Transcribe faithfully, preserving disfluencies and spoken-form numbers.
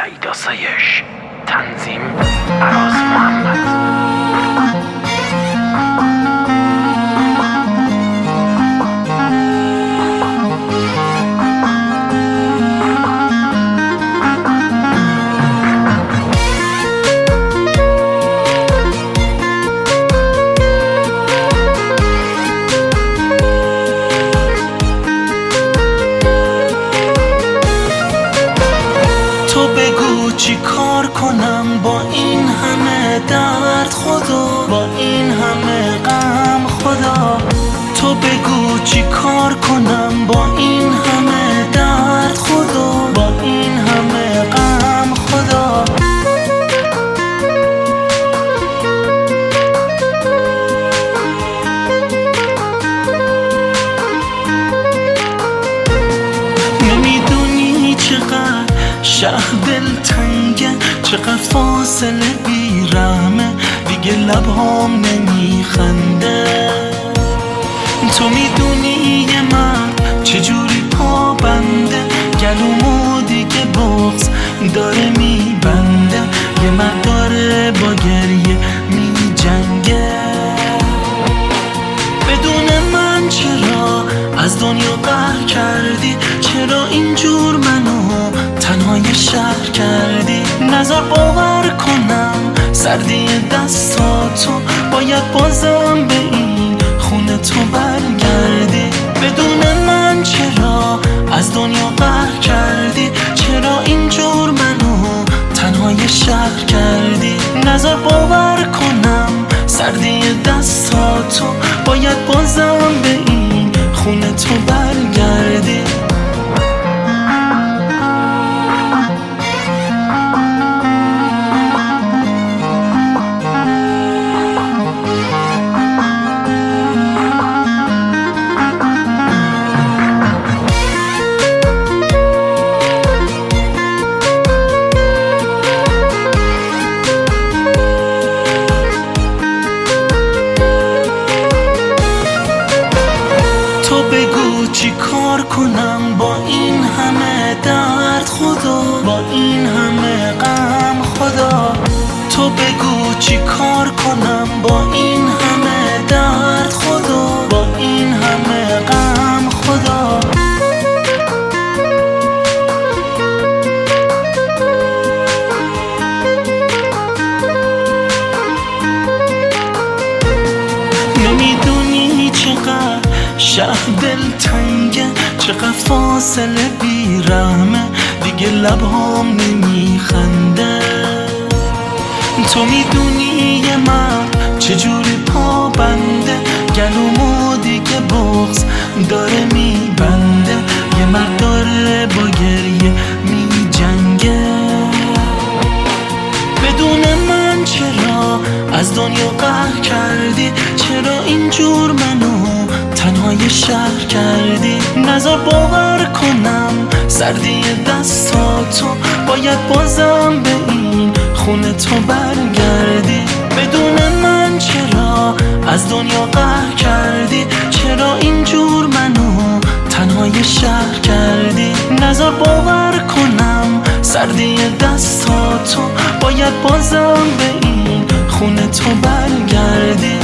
سعید آسایش، تنظیم عراض محمد. تو بگو چی کار کنم با این همه درد خدا، با این همه غم خدا. تو بگو چی کار کنم با این همه درد خدا، با این همه غم خدا. نمیدونی چقدر شهر دل تنگه، چقدر فاصله بیرحمه، دیگه لبهام نمیخنده. تو میدونی یه من چجوری پا بنده، گلومو دیگه بغض داره میبنده، یه من داره با گریه میجنگه. بدون من چرا از دنیا قهر کردی، چرا اینجور منو تنهای شهر کردی. نظر باور کنم سردی دستاتو، باید بازم به این خونه تو برگردی. بدون من چرا از دنیا قهر کردی، چرا اینجور منو تنهای شهر کردی. نظر باور کنم سردی دستاتو، باید بازم به این خونه تو برگردی. تو بگو چی کار کنم با این همه درد خدا، با این همه غم خدا. تو بگو چی کار کنم با این همه درد خدا، با این همه غم خدا. نمیدونی چقدر شهر دل تنگه، چقدر فاصله بیرحمه، دیگه لبهام نمیخنده. تو میدونی یه من چجوری پا بنده، گلومو دیگه بغض داره میبنده، یه مرد داره با گریه میجنگه. بدون من چرا از دنیا قهر کردی، چرا اینجور منو تنهای شهر کردی. نظر باور کنم سردی دستاتو، باید بازم به این خونه تو برگردی. بدون من چرا از دنیا قهر کردی، چرا اینجور منو تنهای شهر کردی. نظر باور کنم سردی دستاتو، باید بازم به این خونه تو برگردی.